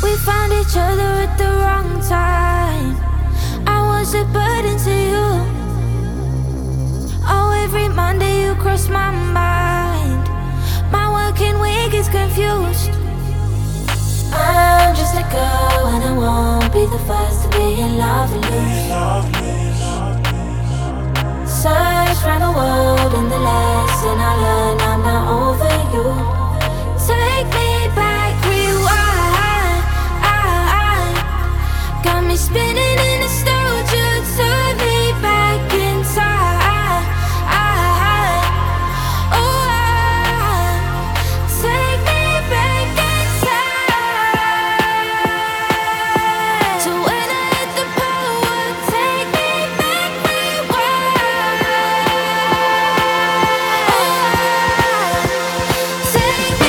We found each other at the wrong time. I was a burden to you. Oh, every Monday you cross my mind. My working week is confused. I'm just a girl and I won't be the first to be in love and lose. Search round the world and the lesson I learned, I'm not over you. Take me back, rewind. Got me spinning in nostalgia, turn me back in time. Oh, take me back in time to when I had the power. Take me back, rewind. Take me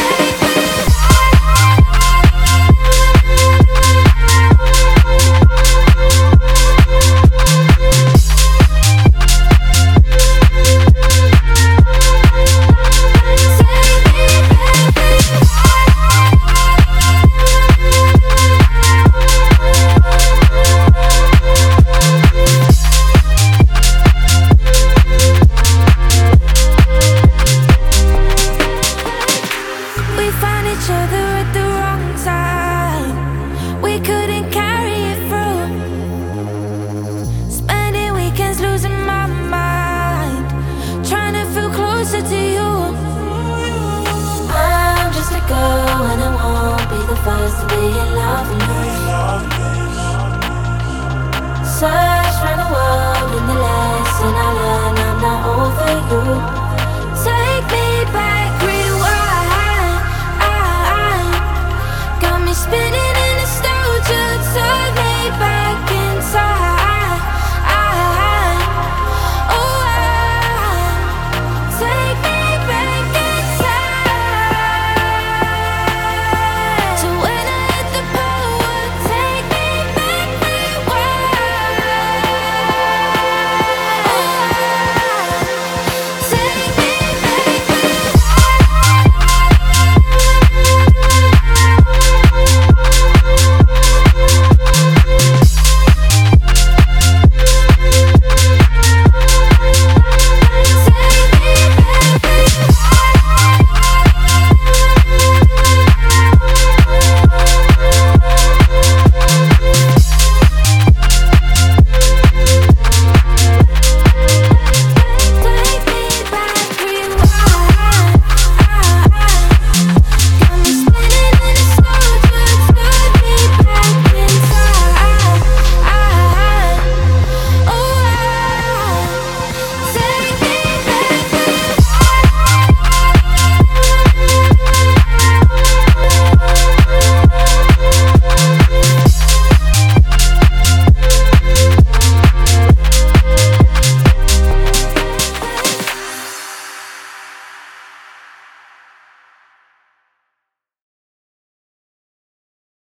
We found each other at the wrong time. We couldn't carry it through. Spending weekends losing my mind, trying to feel closer to you. I'm just a girl